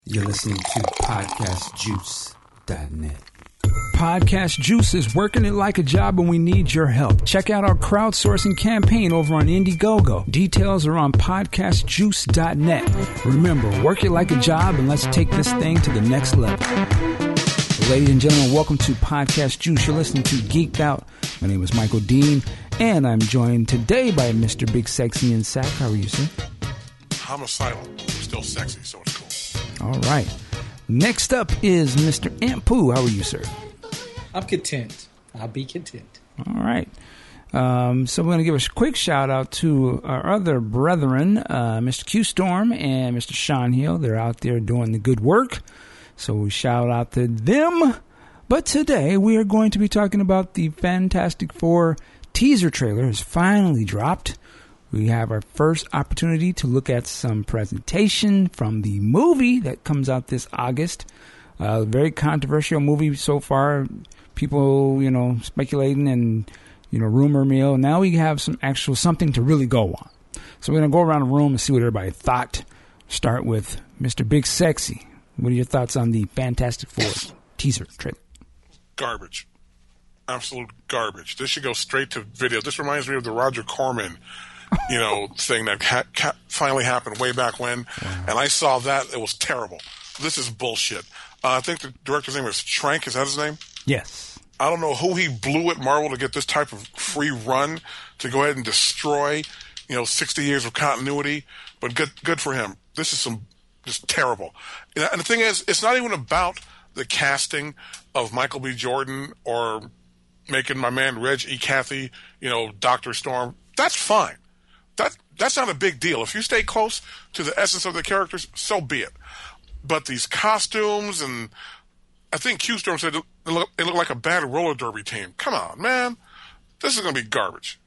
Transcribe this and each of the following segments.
You're listening to PodcastJuice.net. Podcast Juice is working it like a job and we need your help. Check out our crowdsourcing campaign over on Indiegogo. Details are on podcastjuice.net. Remember, work it like a job and let's take this thing to the next level. Ladies and gentlemen, welcome to Podcast Juice. You're listening to Geeked Out. My name is Michael Dean, and I'm joined today by Mr. Big Sexy and Sack. How are you, sir? Homicidal. Still sexy, so it's cool. All right. Next up is Mr. Ampu. How are you, sir? I'm content. I'll be content. All right. So we're going to give a quick shout out to our other brethren, Mr. Q Storm and Mr. Sean Hill. They're out there doing the good work. So we shout out to them. But today we are going to be talking about the Fantastic Four teaser trailer has finally dropped. We have our first opportunity to look at some presentation from the movie that comes out this August. Very controversial movie so far. People, speculating and, rumor mill. Now we have something to really go on. So we're going to go around the room and see what everybody thought. Start with Mr. Big Sexy. What are your thoughts on the Fantastic Four teaser trailer? Garbage. Absolute garbage. This should go straight to video. This reminds me of the Roger Corman thing that finally happened way back when. Wow. And I saw that. It was terrible. This is bullshit. I think the director's name is Trank. Is that his name? Yes. I don't know who he blew at Marvel to get this type of free run to go ahead and destroy, 60 years of continuity. But good for him. This is just terrible. And the thing is, it's not even about the casting of Michael B. Jordan or making my man Reg E. Cathy, Dr. Storm. That's fine. That's not a big deal. If you stay close to the essence of the characters, so be it. But these costumes, and I think Q Storm said it looked like a bad roller derby team. Come on, man. This is going to be garbage.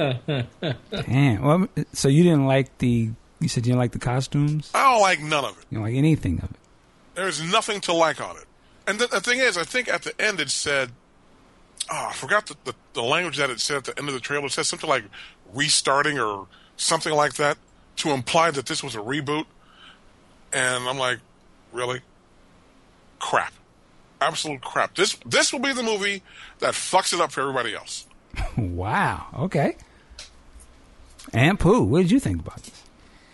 Damn. Well, so you didn't like you said you didn't like the costumes? I don't like none of it. You don't like anything of it? There's nothing to like on it. And the thing is, I think at the end it said, I forgot the language that it said at the end of the trailer. It said something like restarting or something like that to imply that this was a reboot. And I'm like, really? Crap. Absolute crap. This will be the movie that fucks it up for everybody else. Wow. Okay. And Pooh, what did you think about this?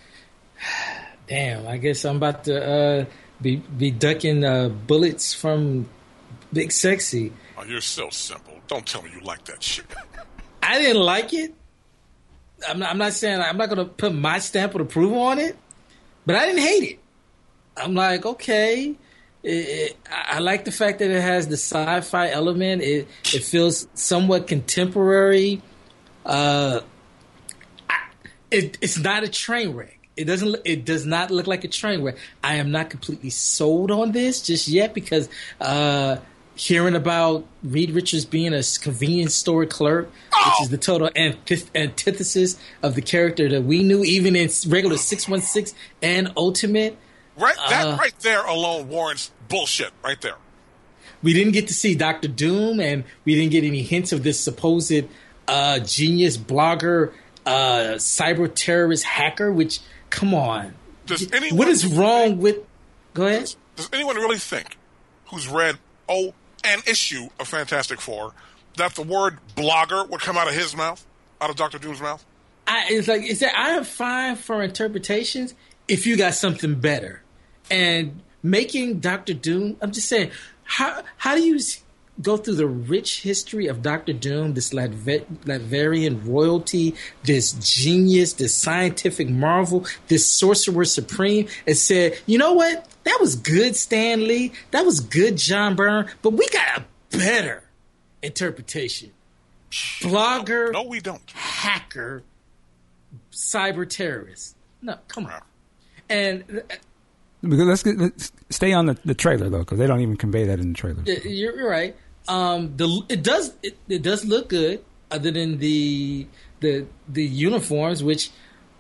Damn, I guess I'm about to be ducking bullets from Big Sexy. Oh, you're so simple. Don't tell me you like that shit. I didn't like it. I'm not saying I'm not going to put my stamp of approval on it, but I didn't hate it. I'm like, okay. I like the fact that it has the sci-fi element. It feels somewhat contemporary. It's not a train wreck. It does not look like a train wreck. I am not completely sold on this just yet because hearing about Reed Richards being a convenience store clerk, which is the total antithesis of the character that we knew even in regular 616 and Ultimate. Right, that right there alone warrants bullshit right there. We didn't get to see Dr. Doom, and we didn't get any hints of this supposed genius blogger, cyber terrorist hacker, which, come on. What is wrong with... Go ahead. Does anyone really think, who's read, an issue of Fantastic Four, that the word blogger would come out of his mouth, out of Dr. Doom's mouth? I am fine for interpretations if you got something better. And making Dr. Doom, I'm just saying, how do you go through the rich history of Dr. Doom, this Latvian royalty, this genius, this scientific marvel, this sorcerer supreme, and said, you know what? That was good, Stan Lee. That was good, John Byrne. But we got a better interpretation. Blogger. No, we don't. Hacker. Cyber terrorist. No, come on. And because let's stay on the trailer though, because they don't even convey that in the trailer. You're right. It does look good, other than the uniforms, which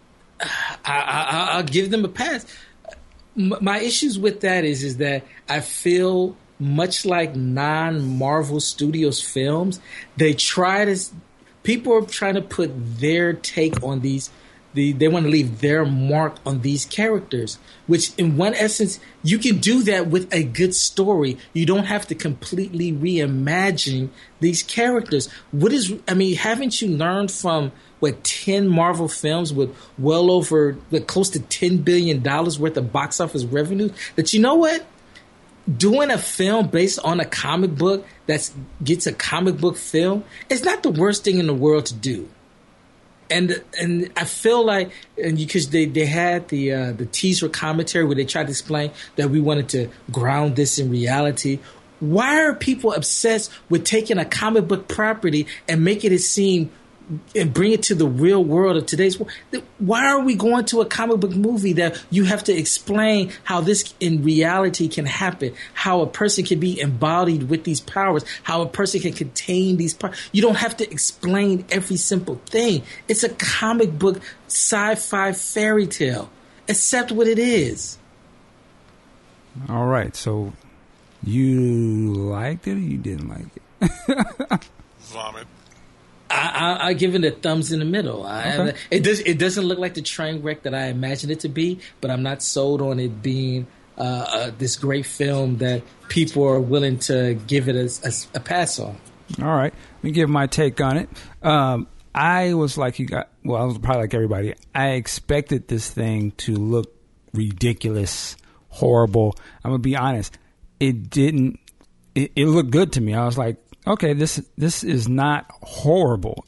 I'll give them a pass. My issues with that is that I feel much like non-Marvel Studios films, people are trying to put their take on these they want to leave their mark on these characters, which in one essence, you can do that with a good story. You don't have to completely reimagine these characters. Haven't you learned from 10 Marvel films with well over close to $10 billion worth of box office revenue, that you know what? Doing a film based on a comic book that gets a comic book film is not the worst thing in the world to do. And I feel like, and because they had the teaser commentary where they tried to explain that we wanted to ground this in reality. Why are people obsessed with taking a comic book property and making it seem and bring it to the real world of today's world? Why are we going to a comic book movie that you have to explain how this in reality can happen, how a person can be embodied with these powers, how a person can contain these powers? You don't have to explain every simple thing. It's a comic book sci-fi fairy tale. Accept what it is. All right. So you liked it or you didn't like it? Vomit. I give it a thumbs in the middle. Okay. It doesn't look like the train wreck that I imagined it to be, but I'm not sold on it being this great film that people are willing to give it a pass on. All right, let me give my take on it. I was like I was probably like everybody. I expected this thing to look ridiculous, horrible. I'm gonna be honest. It didn't. It looked good to me. I was like, okay, this is not horrible,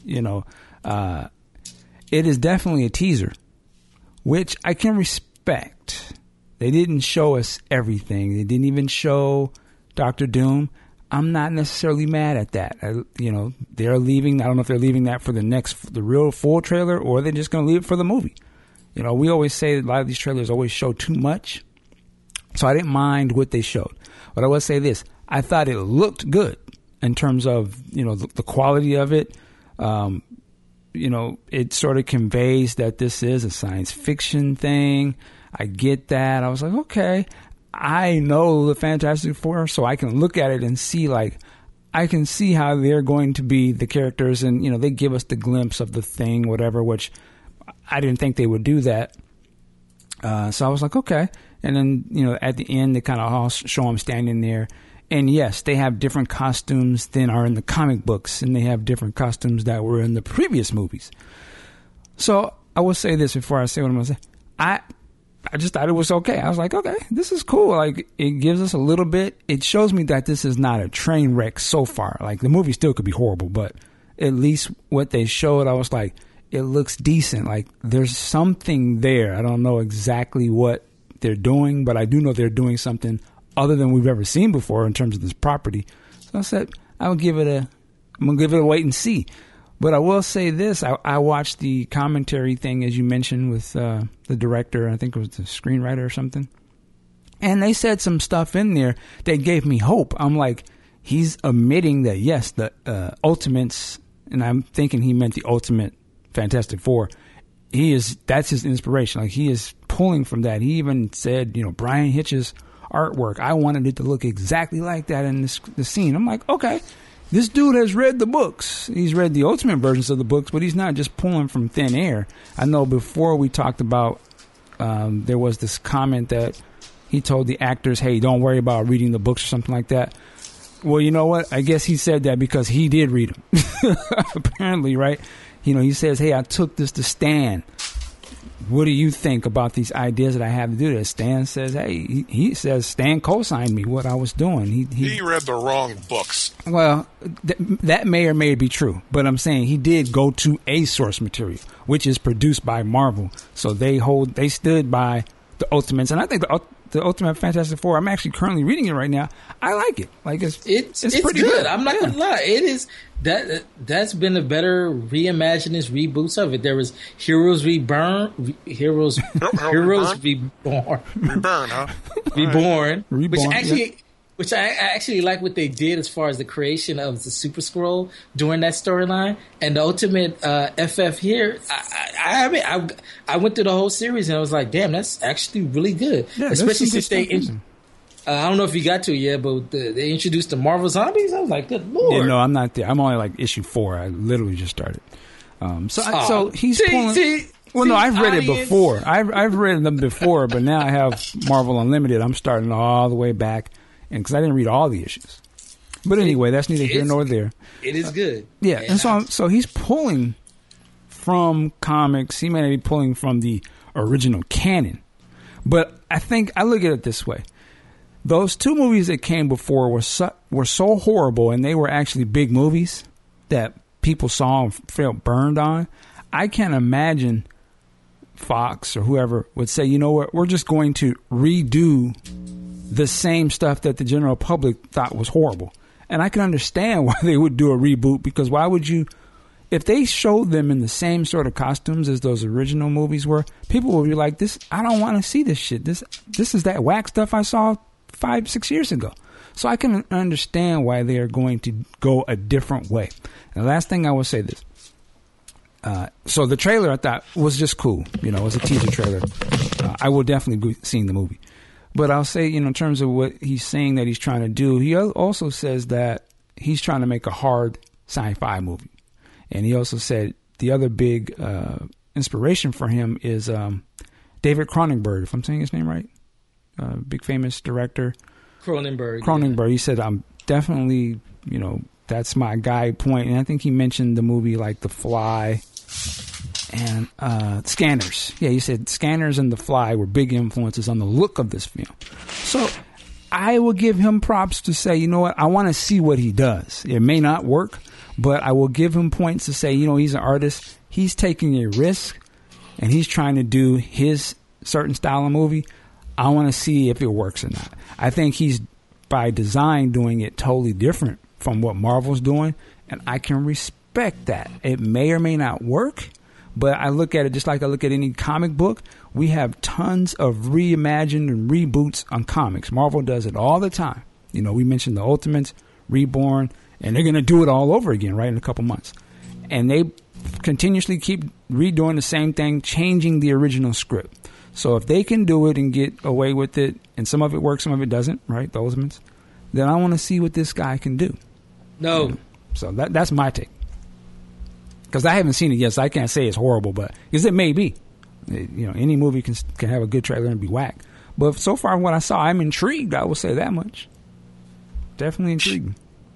it is definitely a teaser, which I can respect. They didn't show us everything. They didn't even show Dr. Doom. I'm not necessarily mad at that. They're leaving. I don't know if they're leaving that for the real full trailer, or they're just going to leave it for the movie. We always say that a lot of these trailers always show too much, so I didn't mind what they showed. But I will say this: I thought it looked good. In terms of, the quality of it, it sort of conveys that this is a science fiction thing. I get that. I was like, okay, I know the Fantastic Four, so I can look at it and see, I can see how they're going to be the characters. And, they give us the glimpse of the Thing, whatever, which I didn't think they would do that. So I was like, okay. And then, at the end, they kind of all show them standing there. And yes, they have different costumes than are in the comic books, and they have different costumes that were in the previous movies. So I will say this before I say what I'm going to say. I just thought it was okay. I was like, okay, this is cool. It gives us a little bit. It shows me that this is not a train wreck so far. The movie still could be horrible, but at least what they showed, I was like, it looks decent. There's something there. I don't know exactly what they're doing, but I do know they're doing something other than we've ever seen before in terms of this property. So I said, I'm going to give it a wait and see. But I will say this, I watched the commentary thing, as you mentioned, with the director, I think it was the screenwriter or something. And they said some stuff in there that gave me hope. I'm like, he's admitting that, yes, the Ultimates, and I'm thinking he meant the Ultimate Fantastic Four, that's his inspiration. He is pulling from that. He even said, Brian Hitch's artwork, I wanted it to look exactly like that in the scene. I'm like, okay, this dude has read the books. He's read the Ultimate versions of the books, but he's not just pulling from thin air. I know before we talked about, there was this comment that he told the actors, hey, don't worry about reading the books or something like that. Well, you know what? I guess he said that because he did read them. Apparently, right? He says, hey, I took this to Stan. What do you think about these ideas that I have to do this? Stan says, hey, he says Stan co-signed me what I was doing. He read the wrong books. Well, that may or may be true, but I'm saying he did go to a source material, which is produced by Marvel. So they stood by the Ultimates, and I think the Ultimate Fantastic Four, I'm actually currently reading it right now. I like it. It's pretty good. I'm not gonna lie. It is that's been a better reimaginings, reboots of it. There was Heroes Reborn, Heroes Reborn, huh? Reborn, Reborn, which I actually like what they did as far as the creation of the Super Scroll during that storyline, and the Ultimate FF here. I went through the whole series and I was like, damn, that's actually really good. Yeah, especially since I don't know if you got to it yet, but they introduced the Marvel Zombies. I was like, good Lord. Yeah, no, I'm not there. I'm only issue 4. I literally just started. So he's pulling. Well, no, I've read it before. I've read them before, but now I have Marvel Unlimited. I'm starting all the way back, and because I didn't read all the issues. But anyway, that's neither here nor there. It is good. Yeah, and so he's pulling from comics. He may be pulling from the original canon, but I think I look at it this way: those two movies that came before were so horrible, and they were actually big movies that people saw and felt burned on. I can't imagine Fox or whoever would say, you know what, we're just going to redo the same stuff that the general public thought was horrible. And I can understand why they would do a reboot, because why would you, if they showed them in the same sort of costumes as those original movies were, people would be like, "This, I don't want to see this shit. This is that whack stuff I saw 5-6 years ago." So I can understand why they are going to go a different way. And the last thing I will say this. So the trailer I thought was just cool. You know, it was a teaser trailer. I will definitely be seeing the movie. But I'll say, you know, in terms of what he's saying that he's trying to do, he also says that he's trying to make a hard sci-fi movie. And he also said the other big inspiration for him is David Cronenberg, if I'm saying his name right. Big famous director. Cronenberg. Yeah. He said, I'm definitely, you know, that's my guide point. And I think he mentioned the movie like The Fly and Scanners. Yeah, he said Scanners and The Fly were big influences on the look of this film. So I will give him props to say, you know what, I want to see what he does. It may not work, but I will give him points to say, you know, he's an artist. He's taking a risk, and he's trying to do his certain style of movie. I want to see if it works or not. I think he's, by design, doing it totally different from what Marvel's doing, and I can respect that. It may or may not work, but I look at it just like I look at any comic book. We have tons of reimagined and reboots on comics. Marvel does it all the time. You know, we mentioned the Ultimates, Reborn, and they're going to do it all over again, right, in a couple months. And they continuously keep redoing the same thing, changing the original script. So if they can do it and get away with it, and some of it works, some of it doesn't, right, the Ultimates, then I want to see what this guy can do. No. You know? So that's my take. Because I haven't seen it yet, so I can't say it's horrible, but because it may be. You know, any movie can have a good trailer and be whack. But so far, what I saw, I'm intrigued. I will say that much. Definitely intrigued.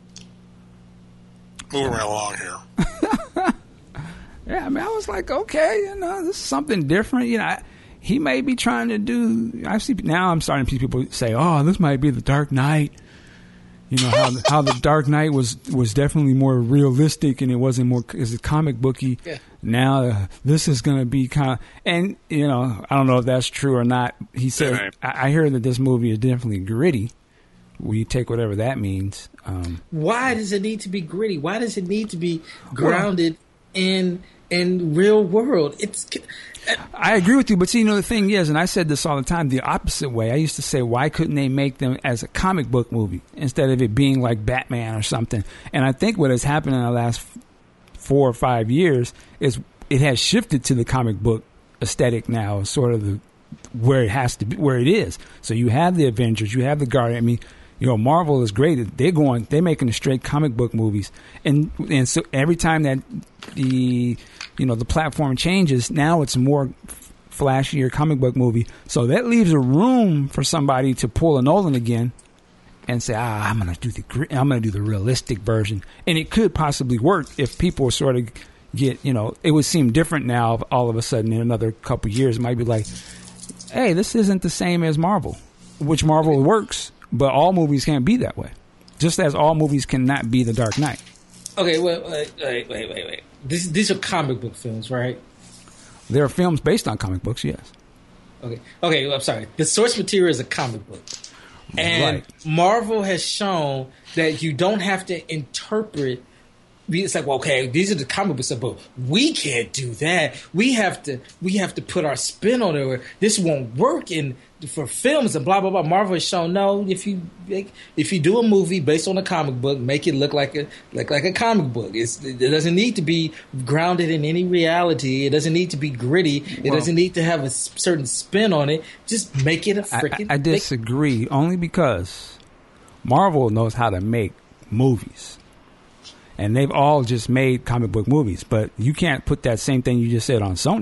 Moving right along here. Yeah, I mean, I was like, okay, you know, this is something different. You know, he may be trying to do. I'm starting to see people say, "Oh, this might be the Dark Knight." You know how the Dark Knight was definitely more realistic, and it wasn't more as a comic booky. Yeah. Now this is going to be kind of, and you know, I don't know if that's true or not. He said, yeah, I hear that this movie is definitely gritty. We take whatever that means. Why does it need to be gritty? Why does it need to be grounded in real world? I agree with you, but see, you know, the thing is, and I said this all the time, the opposite way. I used to say, why couldn't they make them as a comic book movie instead of it being like Batman or something? And I think what has happened in the last 4 or 5 years is it has shifted to the comic book aesthetic now, sort of where it has to be, where it is. So you have the Avengers, you have the Guardian. I mean, you know, Marvel is great. They're making straight comic book movies, and so every time that the platform changes, now it's more flashier comic book movie. So that leaves a room for somebody to pull a Nolan again and say, I'm going to do the realistic version, and it could possibly work if people sort of get, you know, it would seem different now. All of a sudden, in another couple of years, it might be like, hey, this isn't the same as Marvel, which Marvel works. But all movies can't be that way. Just as all movies cannot be The Dark Knight. Okay, wait. These are comic book films, right? There are films based on comic books, yes. Okay, well, I'm sorry. The source material is a comic book. And right. Marvel has shown that you don't have to interpret. It's like, well, okay, these are the comic books, but we can't do that. We have to put our spin on it. Or this won't work for films and blah blah blah. Marvel has shown no. If you do a movie based on a comic book, make it look like a comic book. It doesn't need to be grounded in any reality. It doesn't need to be gritty. It doesn't need to have a certain spin on it. Just make it a freaking. I disagree only because Marvel knows how to make movies. And they've all just made comic book movies. But you can't put that same thing you just said on Sony.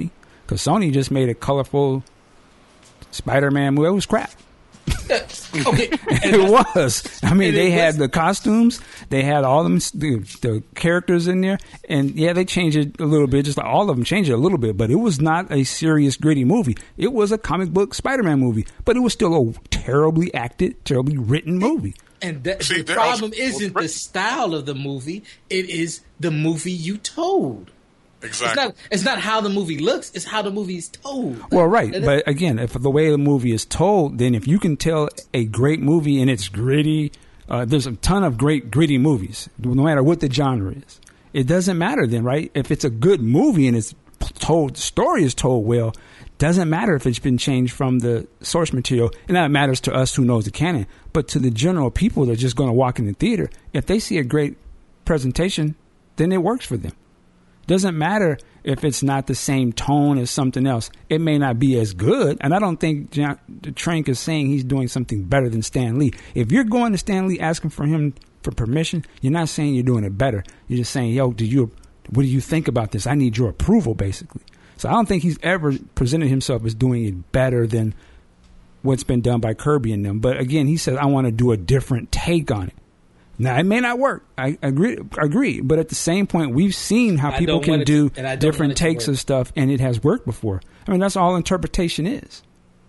because Sony just made a colorful Spider-Man movie. It was crap. Okay, It was. I mean, they had the costumes, they had all them the characters in there, and yeah, they changed it a little bit. Just like all of them changed it a little bit, but it was not a serious, gritty movie. It was a comic book Spider-Man movie, but it was still a terribly acted, terribly written movie. And the problem isn't the style of the movie; it is the movie you told. Exactly. It's not how the movie looks; it's how the movie is told. Well, right, but again, if the way the movie is told, then if you can tell a great movie and it's gritty, there's a ton of great gritty movies, no matter what the genre is. It doesn't matter then, right? If it's a good movie and it's told, the story is told well, doesn't matter if it's been changed from the source material, and that matters to us who knows the canon. But to the general people that are just going to walk in the theater, if they see a great presentation, then it works for them. Doesn't matter if it's not the same tone as something else. It may not be as good, and I don't think Trank is saying he's doing something better than Stan Lee. If you're going to Stan Lee asking for him for permission, you're not saying you're doing it better. You're just saying, yo, what do you think about this? I need your approval, basically. So I don't think he's ever presented himself as doing it better than what's been done by Kirby and them. But again, he says, I want to do a different take on it. Now, it may not work. I agree. But at the same point, we've seen how people can do different takes of stuff, and it has worked before. I mean, that's all interpretation is.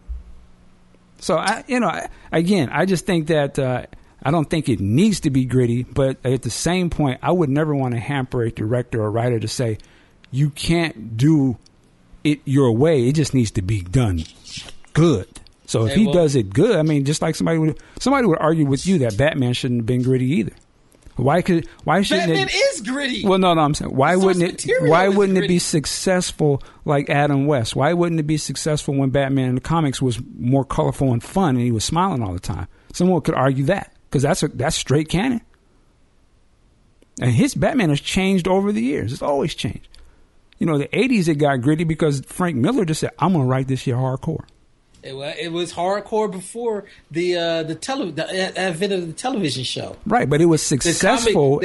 So, I just think that I don't think it needs to be gritty. But at the same point, I would never want to hamper a director or writer to say, you can't do it your way. It just needs to be done good. So if he does it good, I mean, just like somebody would argue with you that Batman shouldn't have been gritty either. Why shouldn't Batman is gritty? Well, no, I'm saying why wouldn't it be successful like Adam West? Why wouldn't it be successful when Batman in the comics was more colorful and fun and he was smiling all the time? Someone could argue that because that's straight canon. And his Batman has changed over the years. It's always changed. You know, the 80s it got gritty because Frank Miller just said, "I'm going to write this shit hardcore." It was hardcore before the advent of the television show, right? But it was successful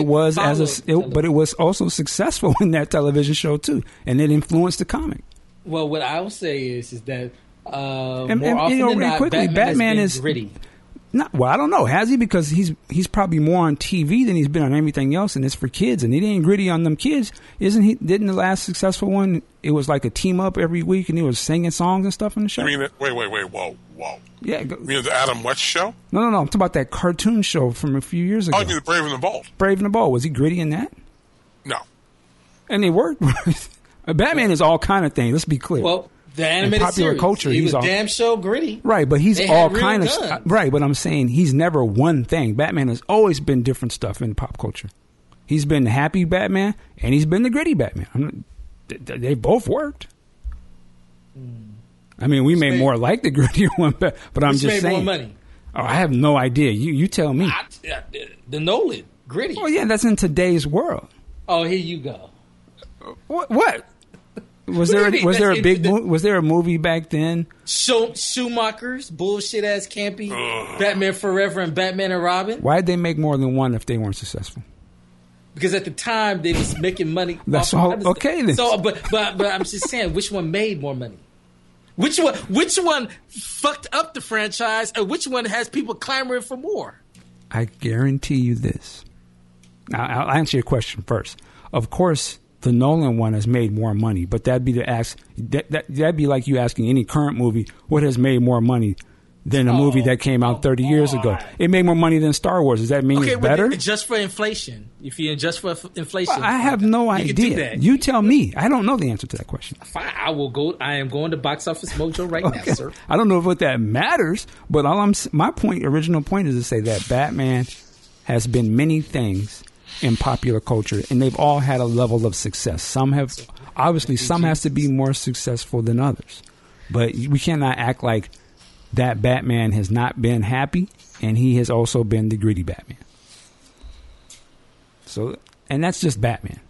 but it was also successful in that television show too, and it influenced the comic. Well, what I will say is that more often than not, Batman is gritty. Well, I don't know. Has he? Because he's probably more on TV than he's been on everything else, and it's for kids, and he ain't gritty on them kids, isn't he? Didn't the last successful one? It was like a team up every week, and he was singing songs and stuff on the show. You mean wait, whoa? Yeah, you mean the Adam West show? No. I'm talking about that cartoon show from a few years ago. Oh, you mean the Brave and the Bold? Brave and the Bold. Was he gritty in that? No. And it worked. Batman is all kind of things. Let's be clear. Well. The animated popular series. Culture, he was damn show gritty. Right, but he's all kind of right. But I'm saying he's never one thing. Batman has always been different stuff in pop culture. He's been the happy Batman, and he's been the gritty Batman. They both worked. I mean, we may more like the grittier one, but I'm just saying. More money. Oh, I have no idea. You tell me. The Nolan gritty. Oh yeah, that's in today's world. Oh, here you go. What? Was there a movie back then? Schumacher's bullshit ass campy Batman Forever and Batman and Robin. Why'd they make more than one if they weren't successful? Because at the time they was making money. That's all. Okay then. So, but I'm just saying, which one made more money? Which one fucked up the franchise, and which one has people clamoring for more? I guarantee you this. Now, I'll answer your question first. Of course, the Nolan one has made more money, but that'd be like you asking any current movie what has made more money than a movie that came out 30 years ago. It made more money than Star Wars. Does that mean it's better? Just for inflation. If you adjust for inflation. Well, I have no idea. You tell me. I don't know the answer to that question. Fine. I am going to Box Office Mojo right now, sir. I don't know if that matters, but my original point is to say that Batman has been many things in popular culture, and they've all had a level of success. Some has to be more successful than others, but we cannot act like that Batman has not been happy, and he has also been the gritty Batman. So, and that's just Batman.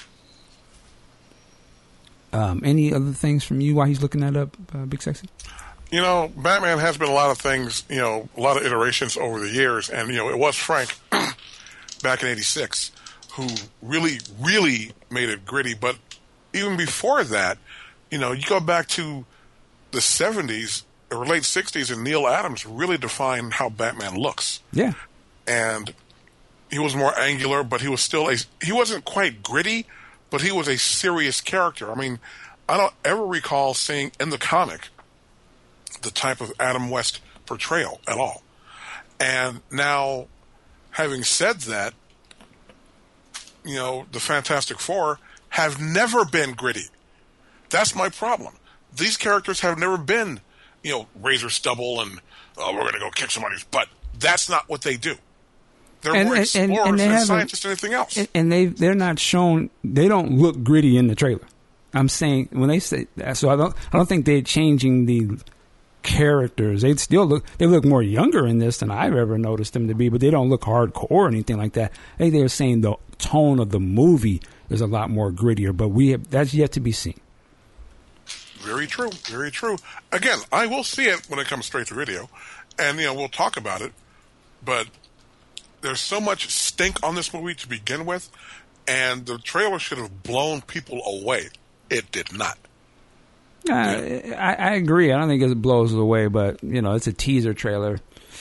Any other things from you while he's looking that up, Big Sexy? You know, Batman has been a lot of things, a lot of iterations over the years, and it was Frank back in '86 who really, really made it gritty. But even before that, You know, you go back to the 70s or late 60s, and Neil Adams really defined how Batman looks. Yeah. And he was more angular, but he was still he wasn't quite gritty, but he was a serious character. I mean, I don't ever recall seeing in the comic the type of Adam West portrayal at all. And now, having said that, you know, the Fantastic Four have never been gritty. That's my problem. These characters have never been, you know, razor stubble and we're going to go kick somebody's butt. That's not what they do. They're more explorers than scientists and anything else. And they're not shown. They don't look gritty in the trailer. I'm saying when they say that, so I don't think they're changing the characters. They look more younger in this than I've ever noticed them to be, but they don't look hardcore or anything like that. I think they're saying the tone of the movie is a lot more grittier, but that's yet to be seen. Very true. Very true. Again, I will see it when it comes straight to video, and you know we'll talk about it. But there's so much stink on this movie to begin with, and the trailer should have blown people away. It did not. I agree. I don't think it blows it away, but you know, it's a teaser trailer.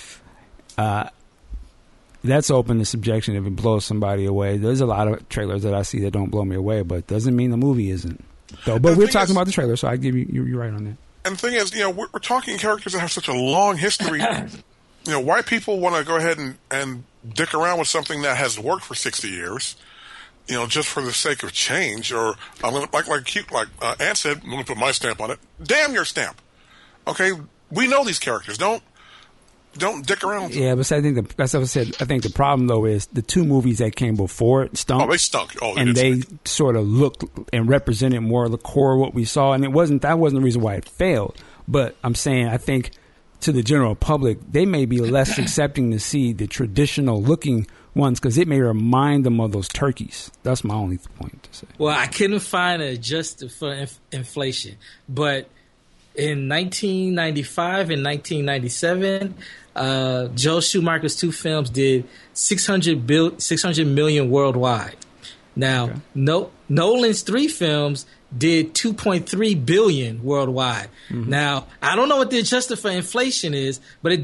That's open to subjection if it blows somebody away. There's a lot of trailers that I see that don't blow me away, but it doesn't mean the movie isn't. Though, but we're talking about the trailer, so I give you're right on that. And the thing is, you know, we're talking characters that have such a long history. You know, why people want to go ahead and dick around with something that has worked for 60 years, you know, just for the sake of change, or I'm gonna like Ant said, I'm gonna put my stamp on it. Damn your stamp. Okay, we know these characters. Don't dick around with them. Yeah, but I think that's what I said. I think the problem though is the two movies that came before it stunk. Oh, they stunk. Oh, and they sort of looked and represented more of the core of what we saw, and that wasn't the reason why it failed. But I'm saying I think to the general public, they may be less accepting to see the traditional looking ones because it may remind them of those turkeys. That's my only point to say. Well, I couldn't find a adjusted for inflation, but in 1995 and 1997, Joel Schumacher's two films did 600 million worldwide. Now, okay. Nolan's three films did 2.3 billion worldwide. Mm-hmm. Now, I don't know what the adjusted for inflation is, but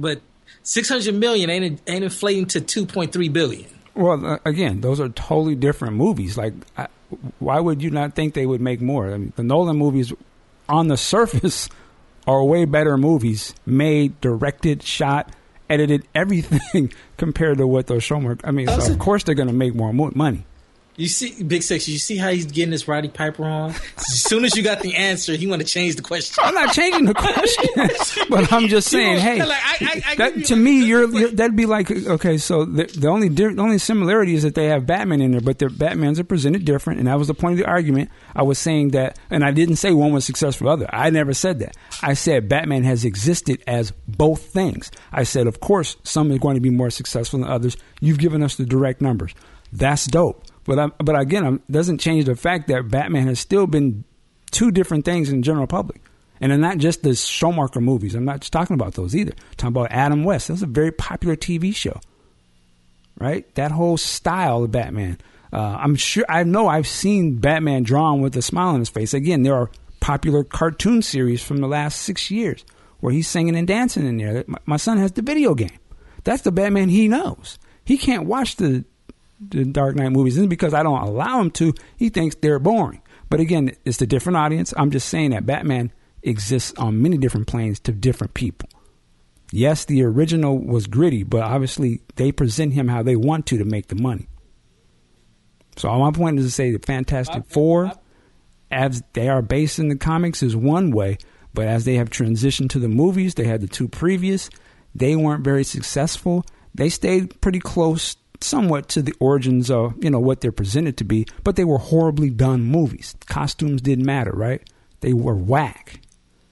600 million ain't inflating to 2.3 billion. Well, again, those are totally different movies. Like, why would you not think they would make more? I mean, the Nolan movies, on the surface, are way better movies, made, directed, shot, edited, everything compared to what those Schumacher. I mean, so of course they're going to make more money. You see, Big Six, you see how he's getting this Roddy Piper on? As soon as you got the answer, he want to change the question. I'm not changing the question, but I'm just saying, hey, to me, that'd be like, okay, so the only similarity is that they have Batman in there, but their Batmans are presented different, and that was the point of the argument. I was saying that, and I didn't say one was successful for the other. I never said that. I said Batman has existed as both things. I said, of course, some are going to be more successful than others. You've given us the direct numbers. That's dope. But again, it doesn't change the fact that Batman has still been two different things in the general public. And they're not just the Schumacher movies. I'm not just talking about those either. I'm talking about Adam West. That was a very popular TV show. Right? That whole style of Batman. I'm sure, I know I've seen Batman drawn with a smile on his face. Again, there are popular cartoon series from the last 6 years where he's singing and dancing in there. My son has the video game. That's the Batman he knows. He can't watch the Dark Knight movies. Isn't because I don't allow him to. He thinks they're boring. But again, it's a different audience. I'm just saying that Batman exists on many different planes to different people. Yes, the original was gritty, but obviously they present him how they want to make the money. So all my point is to say the Fantastic Four, as they are based in the comics, is one way. But as they have transitioned to the movies, they had the two previous. They weren't very successful. They stayed pretty close somewhat to the origins of, what they're presented to be, but they were horribly done movies. Costumes didn't matter, right? They were whack.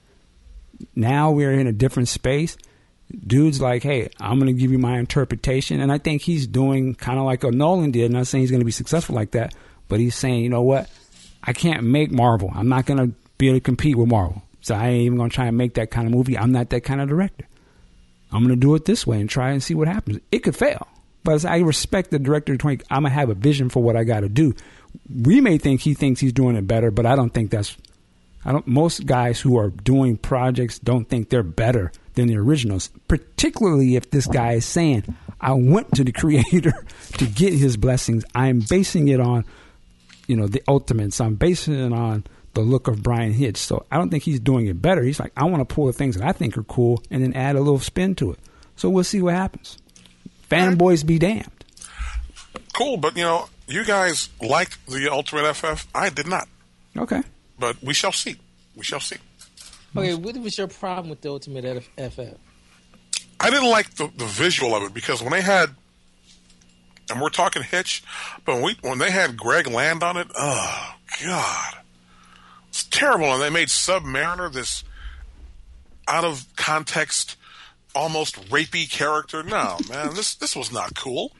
Now we're in a different space. Dude's like, hey, I'm going to give you my interpretation. And I think he's doing kind of like a Nolan did. Not saying he's going to be successful like that, but he's saying, you know what? I can't make Marvel. I'm not going to be able to compete with Marvel. So I ain't even going to try and make that kind of movie. I'm not that kind of director. I'm going to do it this way and try and see what happens. It could fail. But I respect the director. I'm going to have a vision for what I got to do. We may think he thinks he's doing it better, but I don't think that's Most guys who are doing projects don't think they're better than the originals, particularly if this guy is saying, I went to the creator to get his blessings. I'm basing it on, the Ultimates. I'm basing it on the look of Brian Hitch. So I don't think he's doing it better. He's like, I want to pull the things that I think are cool and then add a little spin to it. So we'll see what happens. Fanboys be damned. Cool, but you guys liked the Ultimate FF. I did not. Okay. But we shall see. We shall see. Okay, what was your problem with the Ultimate FF? I didn't like the visual of it because when they had, and we're talking Hitch, but when they had Greg Land on it, oh, God. It's terrible. And they made Submariner this out of context, almost rapey character. No, man, this was not cool.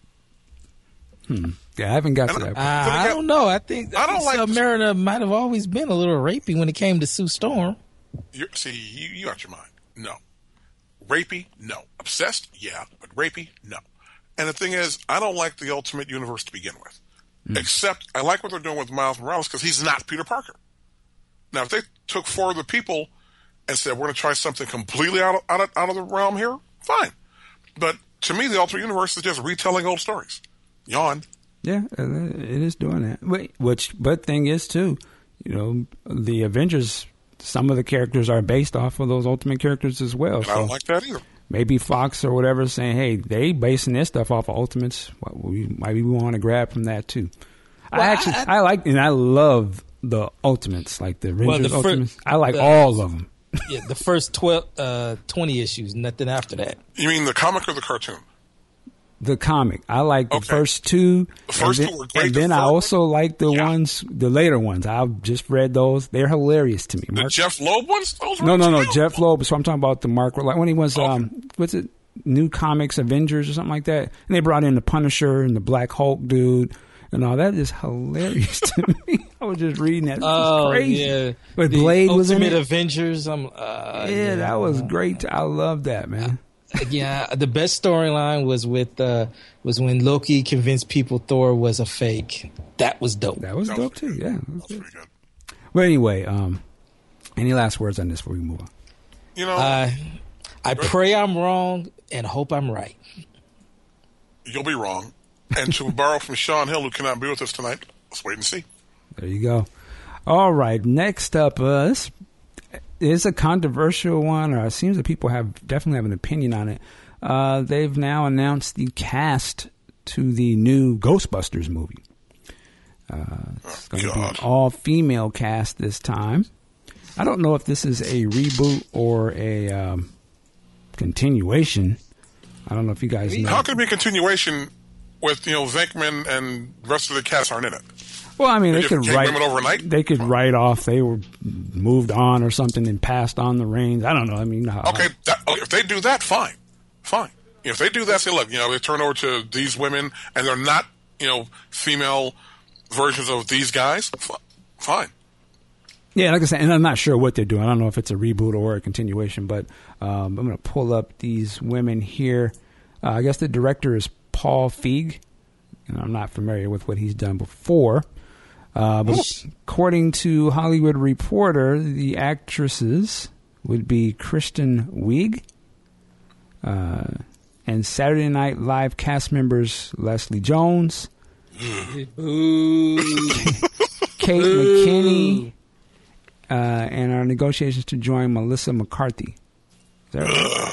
Yeah, I haven't got to that. I don't know. I think Submariner might have always been a little rapey when it came to Sue Storm. You out your mind. No. Rapey? No. Obsessed? Yeah. But rapey? No. And the thing is, I don't like the Ultimate Universe to begin with. Except I like what they're doing with Miles Morales because he's not Peter Parker. Now, if they took 4 other people and said, we're going to try something completely out of the realm here, fine. But to me, the Ultimate Universe is just retelling old stories. Yawn. Yeah, it is doing that. But thing is, too, the Avengers, some of the characters are based off of those Ultimate characters as well. And I don't like that either. Maybe Fox or whatever is saying, hey, they basing their stuff off of Ultimates. Maybe we want to grab from that, too. Well, I love the Ultimates, like the Avengers Ultimates. I like all of them. Yeah, the first 20 issues, nothing after that. You mean the comic or the cartoon? The comic. I like the first 2. The first 2 were great. And then I also like the later ones. I've just read those. They're hilarious to me. The Jeff Loeb ones? No. Jeff Loeb. So I'm talking about the Mark, like when he was, what's it? New Comics Avengers or something like that. And they brought in the Punisher and the Black Hulk dude. And all that is hilarious to me. I was just reading that. It was crazy. Yeah. But Blade was in it. Ultimate Avengers. That was great. I love that, man. Yeah, the best storyline was when Loki convinced people Thor was a fake. That was dope. That was dope too. Yeah, that was pretty good. Well, anyway, any last words on this before we move on? I pray I'm wrong and hope I'm right. You'll be wrong. And to borrow from Sean Hill, who cannot be with us tonight, let's wait and see. There you go. All right, next up, this is a controversial one, or it seems that people definitely have an opinion on it. They've now announced the cast to the new Ghostbusters movie. It's going to be an all-female cast this time. I don't know if this is a reboot or a continuation. I don't know if you guys know. How can it be a continuation with Venkman and the rest of the cast aren't in it? Well, I mean, they could write women overnight. They could write off they were moved on or something and passed on the reins. I don't know. I mean, if they do that, fine. If they do that, say, look, they turn over to these women and they're not, female versions of these guys. Fine. Yeah, like I said, and I'm not sure what they're doing. I don't know if it's a reboot or a continuation, but I'm going to pull up these women here. I guess the director is Paul Feig, and I'm not familiar with what he's done before. But according to Hollywood Reporter, the actresses would be Kristen Wiig and Saturday Night Live cast members Leslie Jones, Kate McKinney, and our negotiations to join Melissa McCarthy. Is that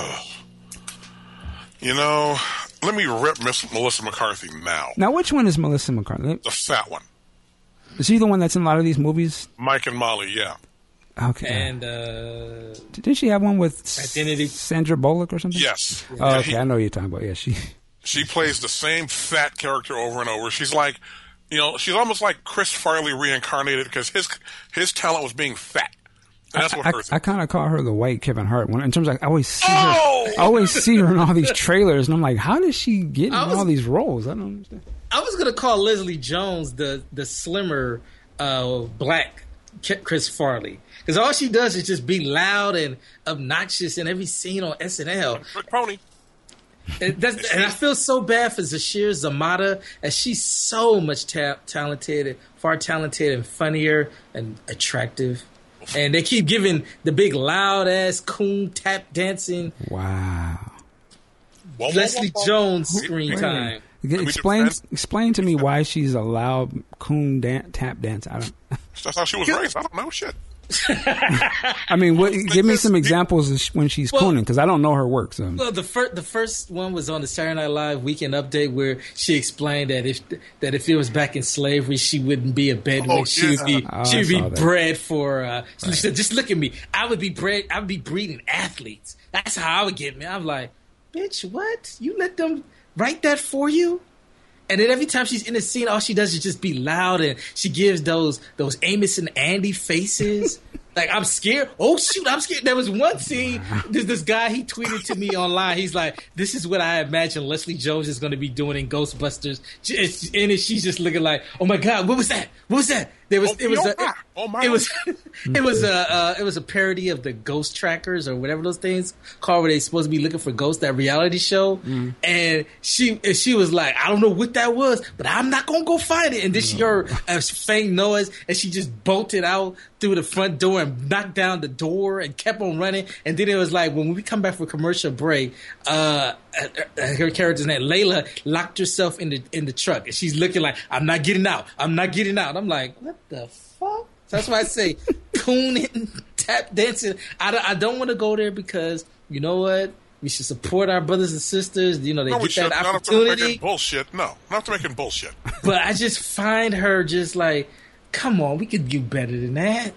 right? Let me rip Miss Melissa McCarthy now. Now, which one is Melissa McCarthy? The fat one. Is she the one that's in a lot of these movies? Mike and Molly, yeah. Okay. And didn't she have one with Identity? Sandra Bullock or something? Yes. Oh, okay, I know what you're talking about. Yeah, she plays the same fat character over and over. She's like, she's almost like Chris Farley reincarnated because his talent was being fat. And that's what hurts. I kind of call her the white Kevin Hart one. In terms of, I always see her. I always see her in all these trailers, and I'm like, how does she get in all these roles? I don't understand. I was gonna call Leslie Jones the slimmer black Chris Farley because all she does is just be loud and obnoxious in every scene on SNL. Rick Pony. And I feel so bad for Zashir Zamata, as she's so much talented, far talented and funnier and attractive. And they keep giving the big loud ass coon tap dancing. Wow. Leslie Jones screen time. Explain to me why she's a loud coon tap dance. That's how she was raised. I don't know shit. I mean, give me some examples of when she's cooning, because I don't know her work. So. Well, the first one was on the Saturday Night Live Weekend Update, where she explained that if it was back in slavery, she wouldn't be a bedouin. She would be bred for. She said, "Just look at me. I would be breeding athletes. That's how I would get me." I'm like, "Bitch, what? You let them write that for you?" And then every time she's in the scene, all she does is just be loud, and she gives those Amos and Andy faces. Like, I'm scared. Oh, shoot, I'm scared. There was one scene, this guy, he tweeted to me online. He's like, this is what I imagine Leslie Jones is going to be doing in Ghostbusters. And she's just looking like, oh, my God, what was that? What was that? It was a parody of the Ghost Trackers or whatever those things called, where they supposed to be looking for ghosts, that reality show. And she was like, I don't know what that was, but I'm not gonna go find it. And then she heard a faint noise, and she just bolted out through the front door and knocked down the door and kept on running. And then it was like, when we come back for commercial break, her character's name, Layla, locked herself in the truck, and she's looking like, I'm not getting out. I'm like, what the fuck? So that's why I say cooning, tap dancing. I don't want to go there, because you know what? We should support our brothers and sisters. You know, they get that opportunity. Not making bullshit. No, not making bullshit. But I just find her just like, come on, we could do better than that.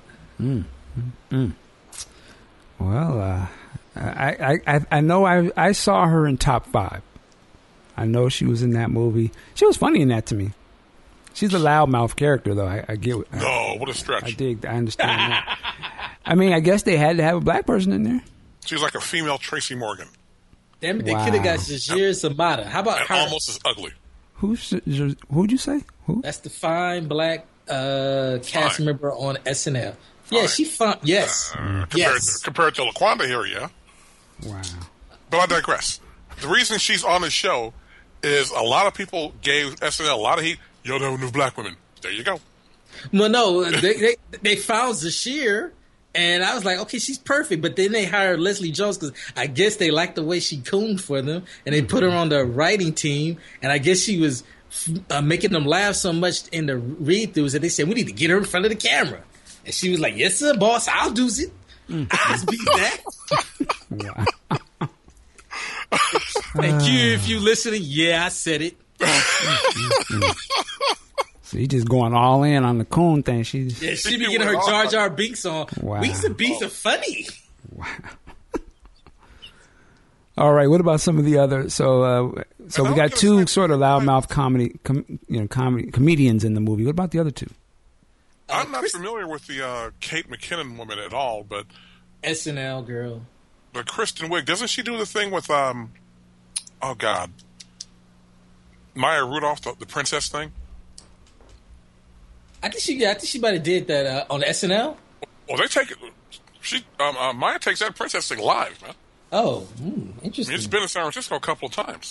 Well, I know I saw her in Top 5. I know she was in that movie. She was funny in that to me. She's a loudmouth character, though. I get it. No, what a stretch. I understand that. I mean, I guess they had to have a black person in there. She's like a female Tracy Morgan. Damn it, they could have got Jazir Samata. How about her? Almost as ugly. Who'd you say? Who? That's the fine black cast member on SNL. Yeah, she fine. Yes. Compared to LaQuanda here, yeah. Wow. But I digress. The reason she's on the show is a lot of people gave SNL a lot of heat. Yo, there were new black women. There you go. Well, no, they found Zashir, and I was like, okay, she's perfect. But then they hired Leslie Jones, because I guess they liked the way she cooned for them, and they put her on the writing team. And I guess she was making them laugh so much in the read-throughs that they said, we need to get her in front of the camera. And she was like, yes, sir, boss, I'll do it. I'll be that. Wow. Thank you if you listening. Yeah, I said it. So you just going all in on the coon thing. She be getting her Jar Jar Binks on. Wow. Binks and Beats are funny. Wow. All right. What about some of the other? So we got two sort of loudmouth comedians in the movie. What about the other two? I'm not familiar with the Kate McKinnon woman at all, but SNL girl. But Kristen Wiig, doesn't she do the thing with oh God, Maya Rudolph, the princess thing? I think she might have did that on SNL. Well, they take it. Maya takes that princess thing live, man. Oh, interesting. It's been in San Francisco a couple of times.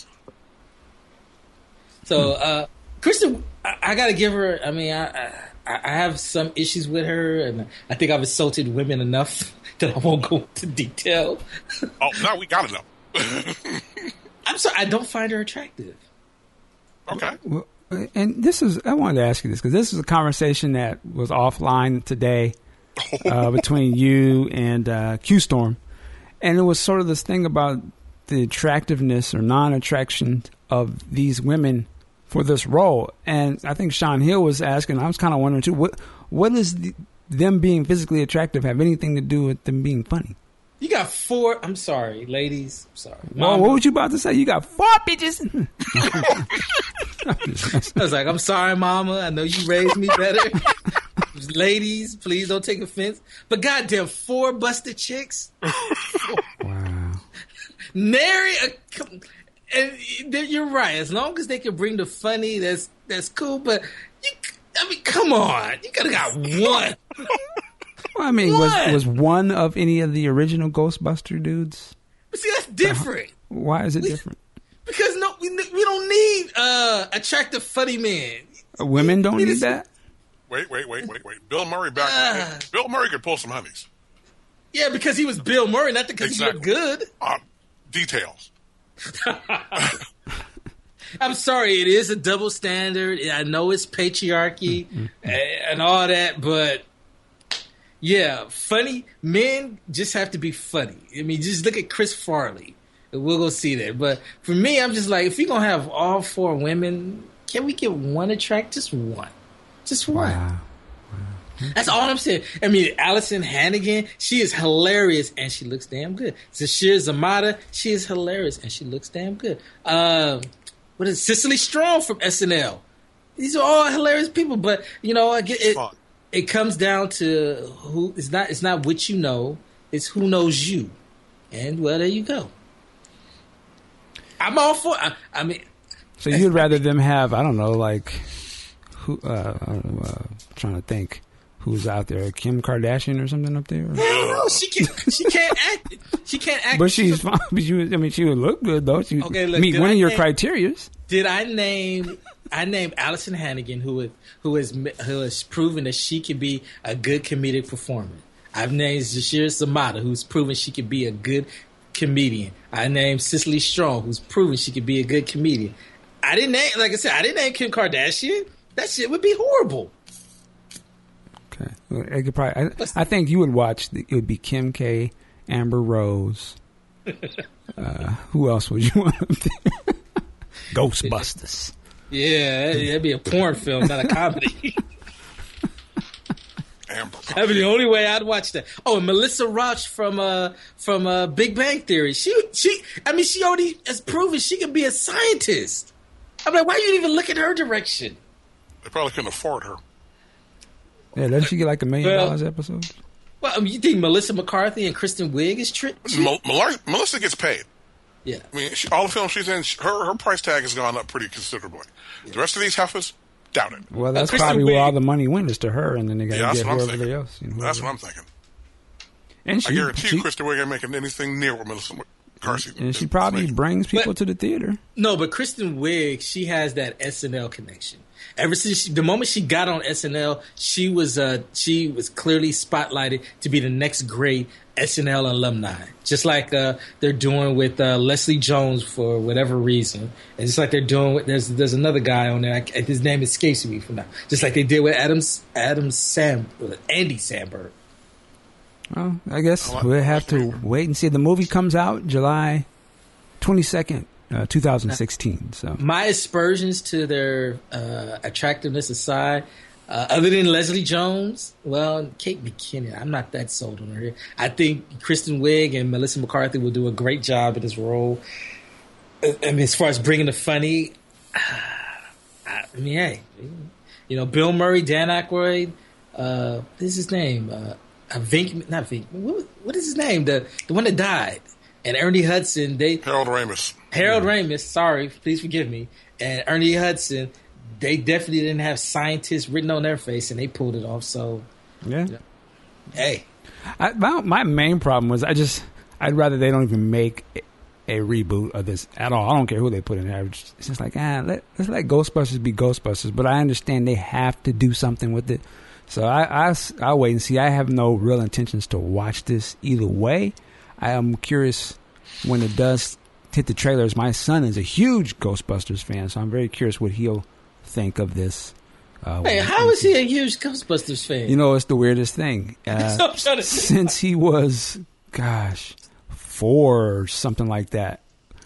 So, Kristen, I got to give her. I mean, I have some issues with her, and I think I've insulted women enough that I won't go into detail. Oh, now we got to know. I'm sorry, I don't find her attractive. Okay. Well, and I wanted to ask you this, because this is a conversation that was offline today between you and Q-Storm. And it was sort of this thing about the attractiveness or non-attraction of these women for this role. And I think Sean Hill was asking, I was kind of wondering too, what does them being physically attractive have anything to do with them being funny? You got 4, I'm sorry, ladies. I'm sorry. Well, what were you about to say? You got 4 bitches. I was like, I'm sorry, mama. I know you raised me better. Ladies, please don't take offense. But goddamn, 4 busted chicks. Wow. Nary and you're right. As long as they can bring the funny, that's cool. But come on, you could have got one. Well, I mean, was one of any of the original Ghostbuster dudes? But see, that's different. Why is it different? Because we don't need attractive funny men. Women don't need that. Wait. Bill Murray back. Bill Murray could pull some honeys. Yeah, because he was Bill Murray, not because he looked good. Details. I'm sorry, it is a double standard. I know it's patriarchy and all that, but yeah, funny. Men just have to be funny. I mean, just look at Chris Farley. We'll go see that. But for me, I'm just like, if you're going to have all 4 women, can we get one attract? Just one. Just one. Wow. That's all I'm saying. I mean, Allison Hannigan, she is hilarious and she looks damn good. Zashir Zamata, she is hilarious and she looks damn good. What is Cicely Strong from SNL? These are all hilarious people, but you know, it comes down to who. It's not what you know, it's who knows you. And well, there you go. I'm all for. I mean, so you'd rather them have, I don't know, like who? Trying to think. Who's out there? Kim Kardashian or something up there? No, she can't act. She can't act. But she's fine. She would look good though. She meet one of your criterias. Did I name? I named Allison Hannigan, who has proven that she can be a good comedic performer. I've named Zashir Zamata, who's proven she can be a good comedian. I named Cicely Strong, who's proven she can be a good comedian. I didn't name Kim Kardashian. That shit would be horrible. Okay, I could probably. I think you would watch. It would be Kim K, Amber Rose. Who else would you want up there? Ghostbusters. Yeah, that'd be a porn film, not a comedy. Amber. That'd be the only way I'd watch that. Oh, and Melissa Rauch from Big Bang Theory. She already has proven she can be a scientist. I'm like, why you didn't even look in her direction? They probably couldn't afford her. Yeah, doesn't she get like $1 million episode? Well, I mean, you think Melissa McCarthy and Kristen Wiig is Melissa gets paid. Yeah. I mean, all the films she's in, her price tag has gone up pretty considerably. The rest of these heifers, doubt it. Well, that's probably where all the money went is to her, and then they got to get whoever else. That's what I'm thinking. And I guarantee you, Kristen Wiig ain't making anything near what Melissa McCarthy. And she probably brings people to the theater. No, but Kristen Wiig, she has that SNL connection. Ever since the moment she got on SNL, she was clearly spotlighted to be the next great SNL alumni. Just like they're doing with Leslie Jones for whatever reason, and just like they're doing with there's another guy on there. His name escapes me from now. Just like they did with Andy Samberg. Well, I guess we'll have to wait and see. The movie comes out July 22nd. 2016. So my aspersions to their attractiveness aside, other than Leslie Jones, well, Kate McKinnon, I'm not that sold on her. I think Kristen Wiig and Melissa McCarthy will do a great job in this role. I mean, as far as bringing the funny, I mean, hey, you know, Bill Murray, Dan Aykroyd, what is his name? What is his name? The one that died. And Ernie Hudson, Harold Ramis, sorry, please forgive me. And Ernie Hudson, they definitely didn't have scientists written on their face, and they pulled it off. So, yeah. Hey. My main problem was I'd rather they don't even make a reboot of this at all. I don't care who they put in there. It's just like, let's let Ghostbusters be Ghostbusters. But I understand they have to do something with it. So I'll wait and see. I have no real intentions to watch this either way. I am curious when it does hit the trailers. My son is a huge Ghostbusters fan, so I'm very curious what he'll think of this. Hey, how is he a huge Ghostbusters fan? You know, it's the weirdest thing. Since he was, 4 or something like that,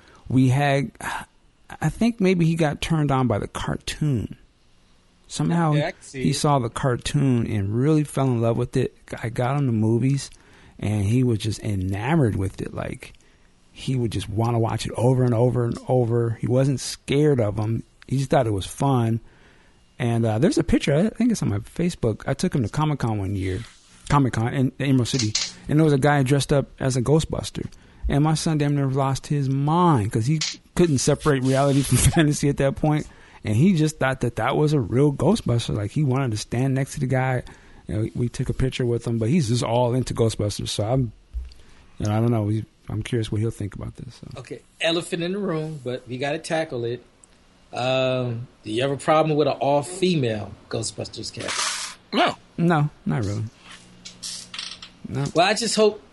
I think maybe he got turned on by the cartoon. Somehow he saw the cartoon and really fell in love with it. I got him the movies. And he was just enamored with it. Like, he would just want to watch it over and over and over. He wasn't scared of them. He just thought it was fun. And there's a picture, I think it's on my Facebook. I took him to Comic-Con one year. Comic-Con in Emerald City. And there was a guy dressed up as a Ghostbuster. And my son damn near lost his mind because he couldn't separate reality from fantasy at that point. And he just thought that was a real Ghostbuster. Like, he wanted to stand next to the guy. You know, we took a picture with him, but he's just all into Ghostbusters. So I don't know. I'm curious what he'll think about this. So. Okay, elephant in the room, but we got to tackle it. Do you have a problem with an all-female Ghostbusters cast? No. No, not really. No. Well, I just hope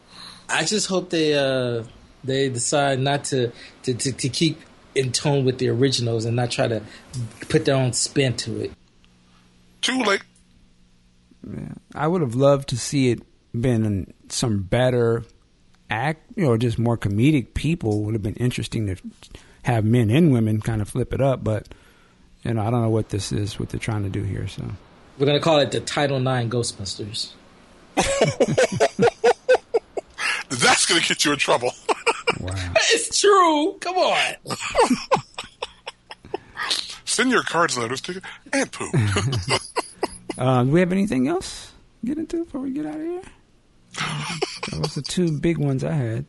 they decide not to keep in tone with the originals and not try to put their own spin to it. Too late. Yeah. I would have loved to see it been in some better just more comedic people. Would have been interesting to have men and women kind of flip it up, but I don't know what this is, what they're trying to do here. So we're gonna call it the Title IX Ghostbusters. That's gonna get you in trouble. Wow. It's true. Come on. Send your cards notice to and poo. Do we have anything else to get into before we get out of here? Those are the two big ones I had.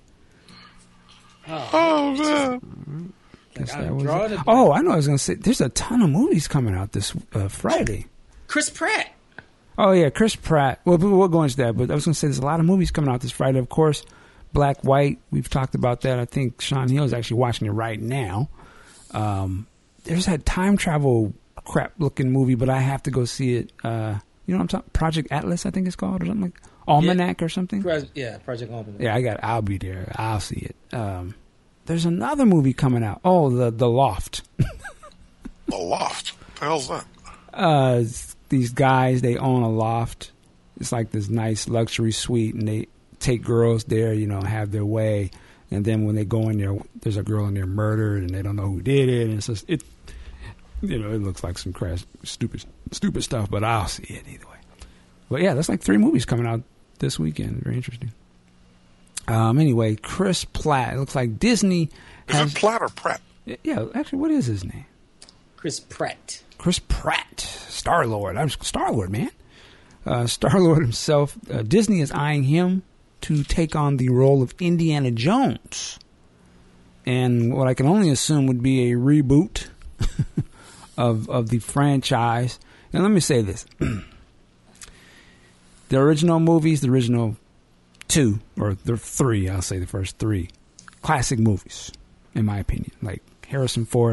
Oh man. Oh, I know. I was going to say, there's a ton of movies coming out this Friday. Chris Pratt. Oh yeah, Chris Pratt. Well, we'll go into that, but I was going to say there's a lot of movies coming out this Friday. Of course, Black White. We've talked about that. I think Sean Hill is actually watching it right now. There's that time travel crap looking movie, but I have to go see it. You know what I'm talking? Project Atlas, I think it's called, or something like Almanac or something. Project Almanac. Yeah, I'll be there. I'll see it. There's another movie coming out. Oh, the Loft. The Loft. What the hell's that? These guys, they own a loft. It's like this nice luxury suite, and they take girls there, have their way. And then when they go in there, there's a girl in there murdered, and they don't know who did it. And it's just, it looks like some crass, stupid stuff, but I'll see it either way. But yeah, that's like 3 movies coming out this weekend. Very interesting. Anyway, Chris Pratt. It looks like Disney has... Is it Platt or Pratt? Yeah, actually, what is his name? Chris Pratt. Chris Pratt. Star-Lord. I'm Star-Lord, man. Star-Lord himself. Disney is eyeing him to take on the role of Indiana Jones. And what I can only assume would be a reboot of the franchise. Now, let me say this. The original movies, the original 2, or the 3, I'll say the first 3, classic movies, in my opinion. Like Harrison Ford,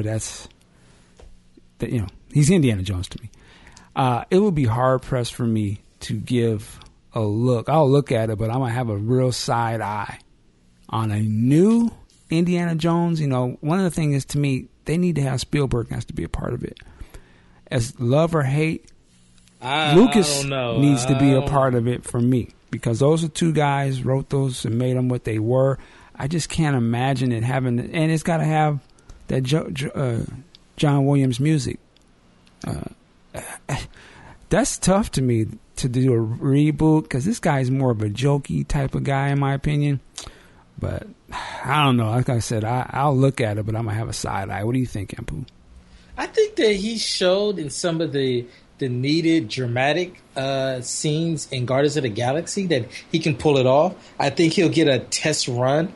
he's Indiana Jones to me. It would be hard-pressed for me to give a look. I'll look at it, but I'm going to have a real side eye on a new Indiana Jones. One of the things is, to me, they need to have Spielberg has to be a part of it. As love or hate, Lucas needs to be a part of it for me, because those are 2 guys wrote those and made them what they were. I just can't imagine it having, and it's got to have that John Williams music. That's tough to me to do a reboot, because this guy is more of a jokey type of guy, in my opinion. But I don't know. Like I said, I'll look at it, but I'm going to have a side eye. What do you think, Ampu? I think that he showed in some of the needed dramatic scenes in Guardians of the Galaxy that he can pull it off. I think he'll get a test run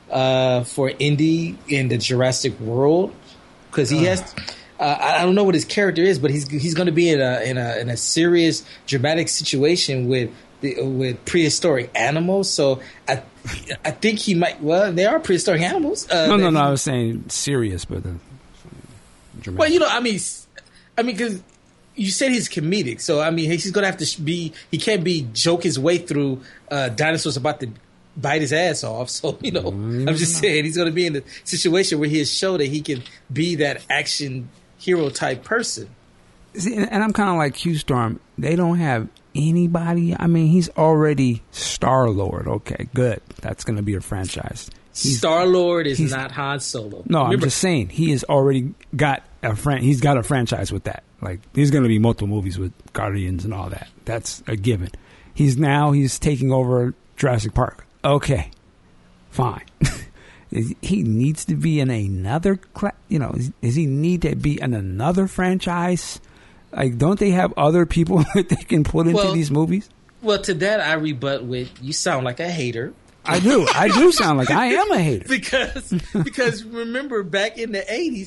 for Indy in the Jurassic World, because he has. I don't know what his character is, but he's going to be in a serious dramatic situation with prehistoric animals. So I think he might. Well, they are prehistoric animals. No. I was saying serious, but dramatic. Well, I mean, because you said he's comedic, so he's going to have to be. He can't be joke his way through dinosaurs about to bite his ass off. So I'm just saying he's going to be in a situation where he has shown that he can be that action hero type person. See, and I'm kind of like Q Storm. They don't have anybody. He's already Star-Lord. Okay, good. That's going to be a franchise. Star-Lord is not Han Solo. No, remember, I'm just saying he has already got he's got a franchise with that. Like, there's going to be multiple movies with Guardians and all that. That's a given. He's taking over Jurassic Park. Okay, fine. He needs to be in another, does he need to be in another franchise? Like, don't they have other people that they can put into these movies? Well, to that I rebut with, you sound like a hater. I do. I do sound like I am a hater. because remember, back in the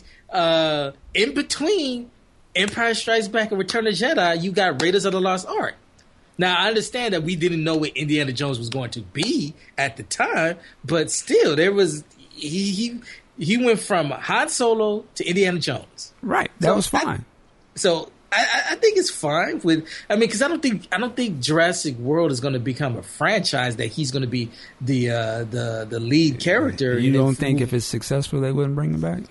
80s, in between Empire Strikes Back and Return of the Jedi, you got Raiders of the Lost Ark. Now, I understand that we didn't know what Indiana Jones was going to be at the time, but still, there was he went from Han Solo to Indiana Jones. Right. That was fine. So I think it's fine with. I mean, because I don't think Jurassic World is going to become a franchise that he's going to be the lead character. You don't think if it's successful they wouldn't bring him back?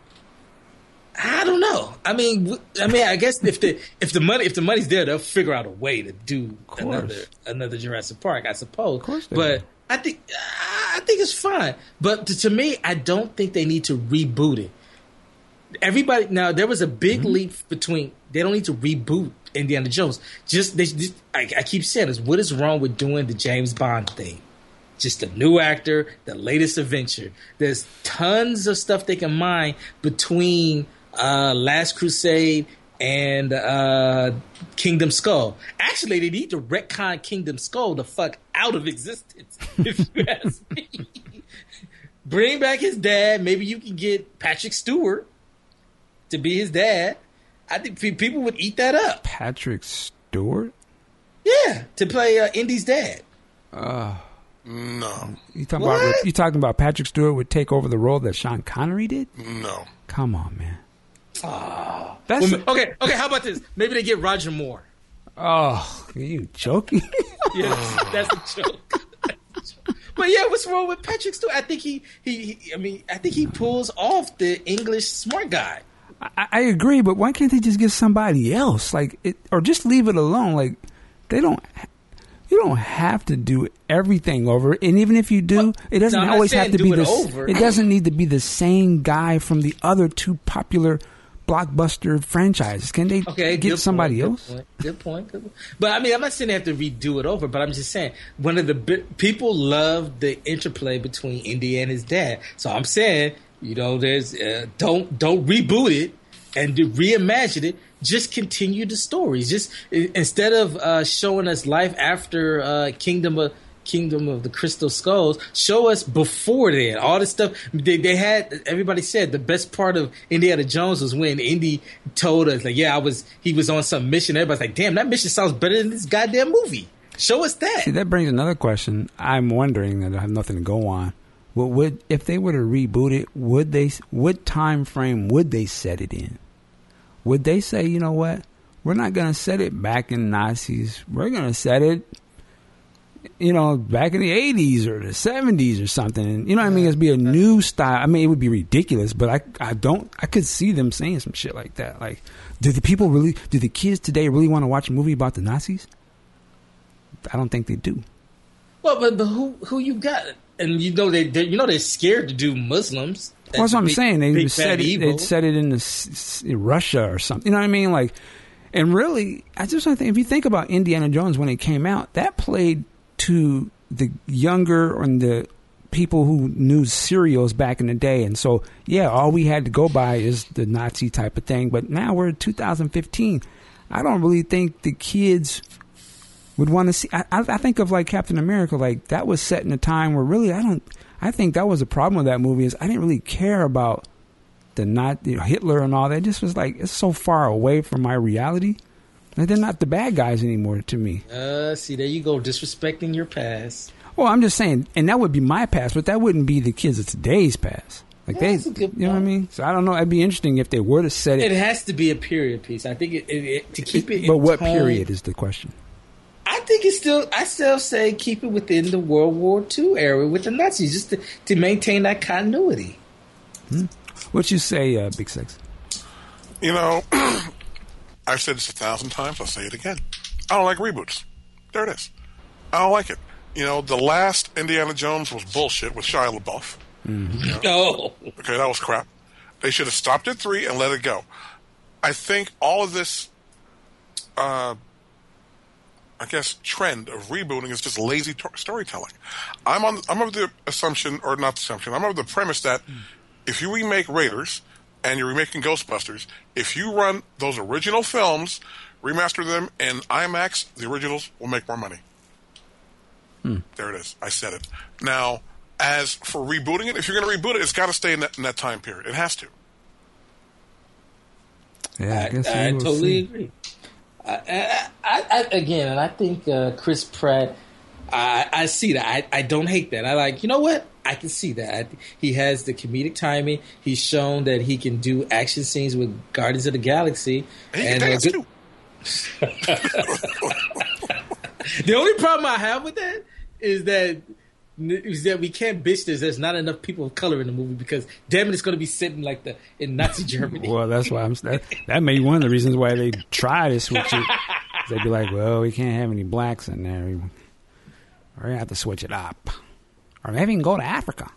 I don't know. I mean, I guess if the money's there, they'll figure out a way to do another Jurassic Park, I suppose. Of course they but will. I think it's fine. But to me, I don't think they need to reboot it. Everybody now, there was a big leap between. They don't need to reboot Indiana Jones. I keep saying this. What is wrong with doing the James Bond thing? Just a new actor, the latest adventure. There's tons of stuff they can mine between Last Crusade and Kingdom Skull. Actually, they need to retcon Kingdom Skull the fuck out of existence, if you ask me. Bring back his dad. Maybe you can get Patrick Stewart to be his dad. I think people would eat that up. Patrick Stewart? Yeah, to play Indy's dad. No. You talking about Patrick Stewart would take over the role that Sean Connery did? No. Come on, man. Okay. How about this? Maybe they get Roger Moore. Oh, are you joking? Yes, that's a joke. But yeah, what's wrong with Patrick Stewart? I think he pulls off the English smart guy. I agree, but why can't they just get somebody else, or just leave it alone? Like you don't have to do everything over, and even if you do, it doesn't always have to be it doesn't need to be the same guy from the other two popular blockbuster franchises. Can they get somebody else? Good point. But I mean, I'm not saying they have to redo it over, but I'm just saying one of the people love the interplay between Indy and his dad. So I'm saying, there's don't reboot it and reimagine it. Just continue the stories. Just instead of showing us life after Kingdom of the Crystal Skulls, show us before then. All this stuff they had. Everybody said the best part of Indiana Jones was when Indy told us, he was on some mission. Everybody's like, damn, that mission sounds better than this goddamn movie. Show us that. See, that brings another question. I'm wondering, and I have nothing to go on. If they were to reboot it, what time frame would they set it in? Would they say, you know what, we're not going to set it back in Nazis. We're going to set it, back in the 80s or the 70s or something. And, what I mean? It'd be a new style. I mean, it would be ridiculous, but I could see them saying some shit like that. Like, do the kids today really want to watch a movie about the Nazis? I don't think they do. Well, but who you got? And they're scared to do Muslims. Well, that's what I'm saying. They'd set it in Russia or something. You know what I mean? Like, and really, I just want to think, if you think about Indiana Jones when it came out, that played to the younger and the people who knew serials back in the day. And so, yeah, all we had to go by is the Nazi type of thing. But now we're in 2015. I don't really think the kids would want to see. I think of like Captain America, like that was set in a time where really I think that was the problem with that movie is I didn't really care about Hitler and all that. It just was like, it's so far away from my reality. And they're not the bad guys anymore to me. See, there you go, disrespecting your past. Well, I'm just saying, and that would be my past, but that wouldn't be the kids of today's past. Like that's a good point. You know what I mean? So I don't know. It'd be interesting if they were to set it. It has to be a period piece. I think to keep it. But what period is the question? I think I still say keep it within the World War II era with the Nazis, just to maintain that continuity. What you say, Big Six? I've said this 1,000 times. I'll say it again. I don't like reboots. There it is. I don't like it. The last Indiana Jones was bullshit with Shia LaBeouf. Mm-hmm. Oh. Okay, that was crap. They should have stopped at 3 and let it go. I think all of this, trend of rebooting is just lazy storytelling. I'm of the assumption, or not the assumption, I'm of the premise that if you remake Raiders and you're remaking Ghostbusters, if you run those original films, remaster them in IMAX, the originals will make more money. There it is. I said it. Now, as for rebooting it, if you're going to reboot it, it's got to stay in that time period. It has to. Yeah, I totally agree. I think Chris Pratt. I see that. I don't hate that. I like. You know what? I can see that. He has the comedic timing. He's shown that he can do action scenes with Guardians of the Galaxy. And dance too. The only problem I have with that is that we can't bitch this. There's not enough people of color in the movie because damn it, it's going to be sitting like in Nazi Germany. Well, that's why that may be one of the reasons why they try to switch it. They'd be like, well, we can't have any blacks in there. We're going to have to switch it up. Or maybe we can go to Africa.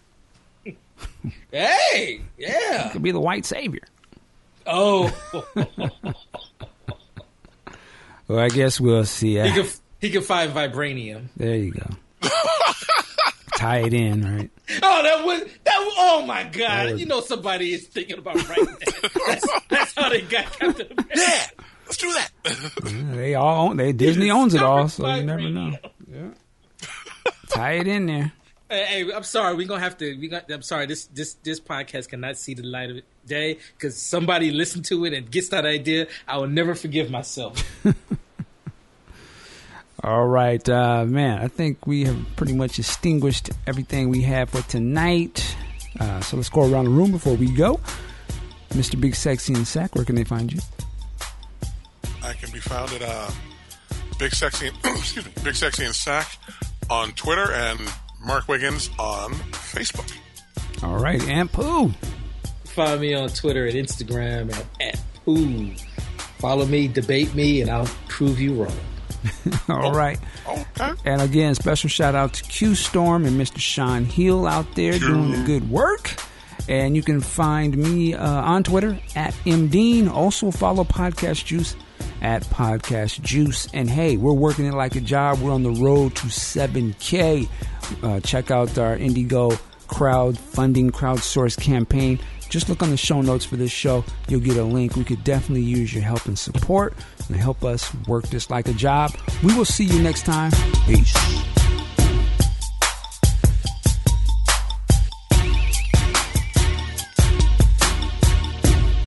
Hey, yeah. Could be the white savior. Oh. Well, I guess we'll see. He can find vibranium. There you go. Tie it in, right? Oh, oh my God! You know somebody is thinking about writing that. That's how they got Captain America. Yeah, let's do that. Disney owns it all, so you never know. Yeah. Tie it in there. Hey, I'm sorry. We're gonna have to. I'm sorry. This podcast cannot see the light of day because somebody listened to it and gets that idea. I will never forgive myself. All right, man. I think we have pretty much extinguished everything we have for tonight. So let's go around the room before we go. Mr. Big Sexy and Sack, where can they find you? I can be found at Big Sexy and Sack on Twitter and Mark Wiggins on Facebook. All right, Aunt Pooh. Find me on Twitter and Instagram at Pooh. Follow me, debate me, and I'll prove you wrong. All right. Okay. And again, special shout out to Q Storm and Mr. Sean Hill out there doing the good work. And you can find me on Twitter at MDean. Also follow Podcast Juice at Podcast Juice. And hey, we're working it like a job. We're on the road to 7K. Check out our Indigo crowdsource campaign. Just look on the show notes for this show. You'll get a link. We could definitely use your help and support and help us work this like a job. We will see you next time. Peace.